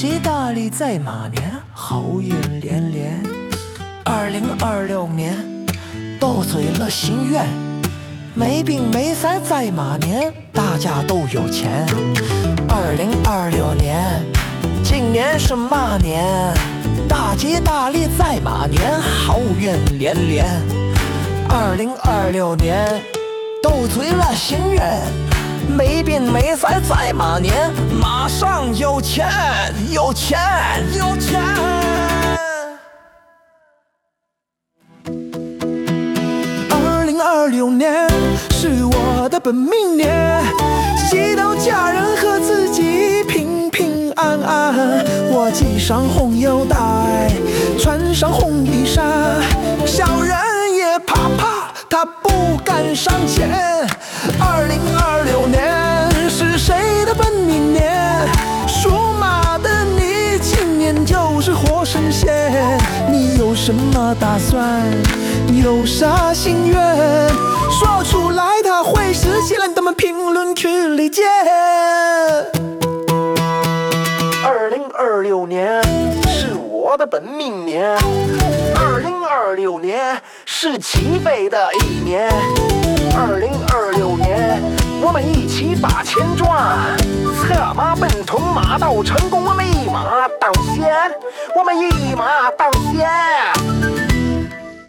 吉大利在马年，好运连连。2026年，斗嘴了心愿，没病没灾在马年，大家都有钱。2026年，今年是马年，大吉大利在马年，好运连连。2026年，斗嘴了心愿，没病没灾在马年，马上有钱，有钱，有钱。2026年是我的本命年，祈祷家人和自己平平安安。我系上红腰带，穿上红衣裳，小人也怕怕，他不敢上前。2026年是谁的本命年？属马的你，今年就是活神仙。你有什么打算？有啥心愿？说出来它会实现，咱们评论区里见。2026年是我的本命年，2026年是起飞的一年，2026年我们一起把钱赚，策马奔腾，马到成功，我们一马当先，我们一马当先。